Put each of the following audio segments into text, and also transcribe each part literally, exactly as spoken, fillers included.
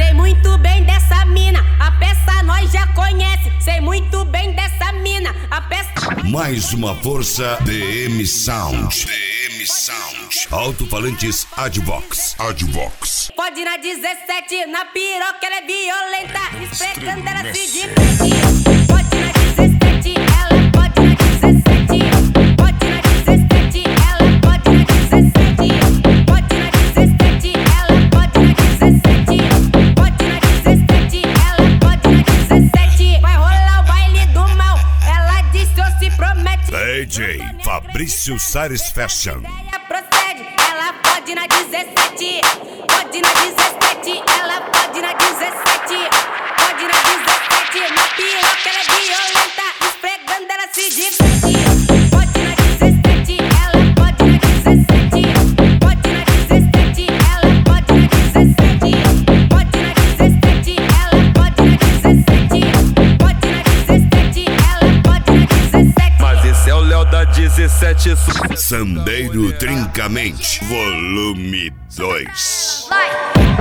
Sei muito bem dessa mina, a peça nós já conhece. Sei muito bem dessa mina, a peça. Mais uma força D M Sound. D M Sound. Alto-falantes Advox. Advox. Pode na dezessete, na piroca ela é violenta, esfregando ela se diverte. Pode na dezessete, ela pode na dezessete. Pode na dezessete, ela pode na dezessete. Pode na dezessete, ela pode na dezessete. Pode na dezessete, ela pode na dezessete. Vai rolar o baile do mal, ela disse ou se promete. D J Fabrício Sares Fashion. Procede, ela pode na dezessete. Pode na dezessete, ela pode na dezessete. Pode na dezessete, na piroca ela é violenta, esfregando ela se diverte. Pode na dezessete, ela pode na dezessete. Pode na dezessete, ela pode na dezessete. Pode na dezessete, ela pode na dezessete. Pode na dezessete, ela pode na dezessete. Mas esse é o Léo da dezessete. Sandeiro Trincamente, volume dois. Vai!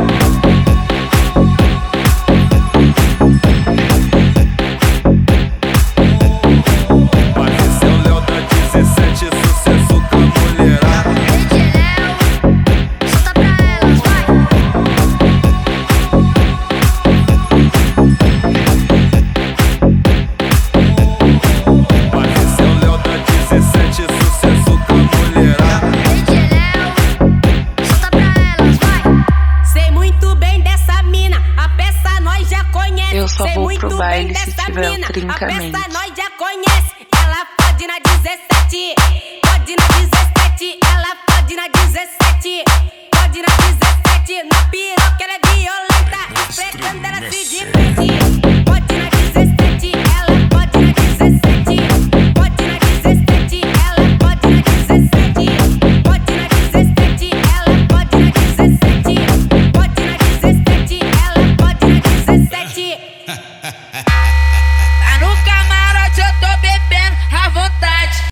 Eu só vou pro baile se tiver o Trincamente. A peça nós já conhece. Ela pode na dezessete. Pode na dezessete. Ela pode na dezessete. Pode na dezessete. Na piroca ela é violenta, esfregando ela se diverte.